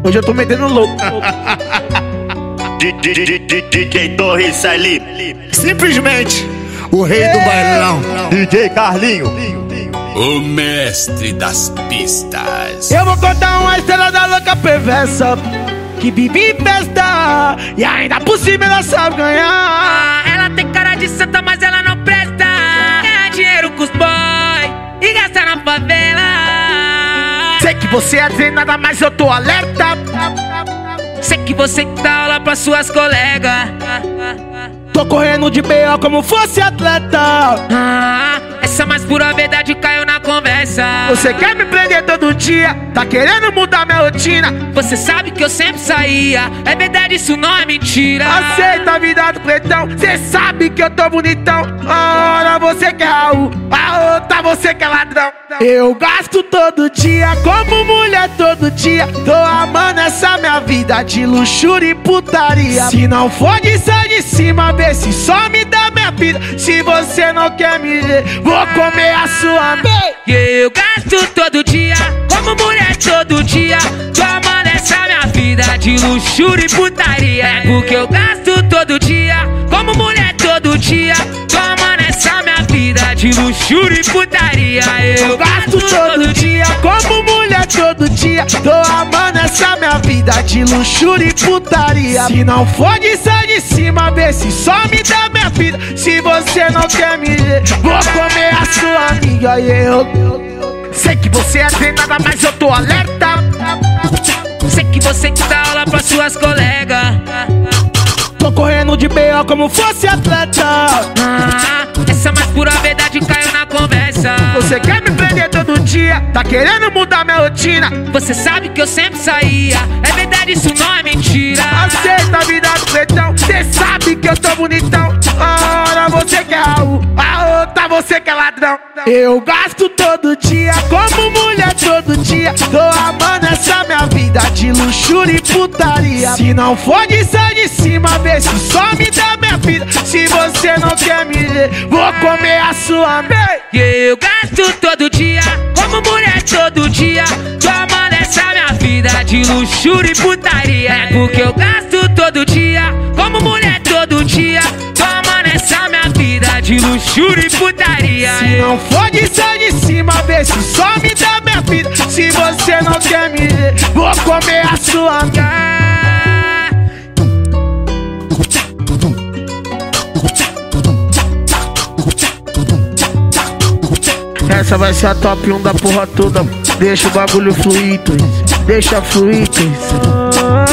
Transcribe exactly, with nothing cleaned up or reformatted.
Hoje eu tô metendo louco. D J Torres ali. Simplesmente o rei do bailão. D J Carlinho, o mestre das pistas. Eu vou contar uma história da louca perversa que vive em festa e ainda por cima ela sabe ganhar. Ela tem cara de santa, mas ela não presta. Ganha dinheiro com os boy e gasta na favela. Sei que você é treinada, mas eu tô alerta. Sei que você dá aula pra suas colegas. Tô correndo de B O como fosse atleta. Ah, essa mais pura verdade caiu na conversa. Você quer me prender todo dia, tá querendo mudar minha rotina. Você sabe que eu sempre saía, é verdade, isso não é mentira. Aceita a vida do pretão, cê sabe que eu tô bonitão. A hora você quer Raul, a outra você quer ladrão. Eu gasto todo dia, como mulher todo dia. Tô amando essa minha vida de luxúria e putaria. Se não for de sai de cima, vê se só me dá minha vida. Se você não quer me ver, vou comer a sua meia. Eu gasto todo dia, como mulher todo dia. Tô amando essa minha vida de luxúria e putaria. É porque eu gasto todo dia, como mulher todo dia. Tô amando essa minha vida de luxúria e putaria. Eu gasto todo dia, como mulher todo dia. Tô amando essa minha vida de luxúria e putaria. Se não for de sai de cima, vê se só me dá minha vida. Se você não quer me ver, vou comer a sua amiga. E eu sei que você é treinada, mas eu tô alerta. Sei que você dá aula pra suas colegas. Tô correndo de B O como fosse atleta. Ah, essa mais pura verdade caiu na conversa. Você quer me prender todo dia, tá querendo mudar minha rotina. Você sabe que eu sempre saía, é verdade, isso não é mentira. Aceita a vida do pretão, cê sabe que eu tô bonitão. A hora você quer Raul, a outra você quer ladrão. Eu gasto todo dia, como mulher todo dia. Tô amando essa minha vida de luxúria e putaria. Se não for de sai de cima, vê se só me dá minha vida. Se você não quer me ver, vou comer a sua meia. Eu gasto todo dia, como mulher todo dia. Tô amando essa minha vida de luxúria e putaria. É porque eu gasto todo dia, como mulher todo dia. Tô amando essa minha vida de luxúria e putaria. Se não for de sai de cima, vê se só me dá minha vida. Se você não quer me ver, vou comer a sua meia. Essa vai ser a top um da porra toda. Deixa o bagulho fluir, twins. Deixa fluir, twins.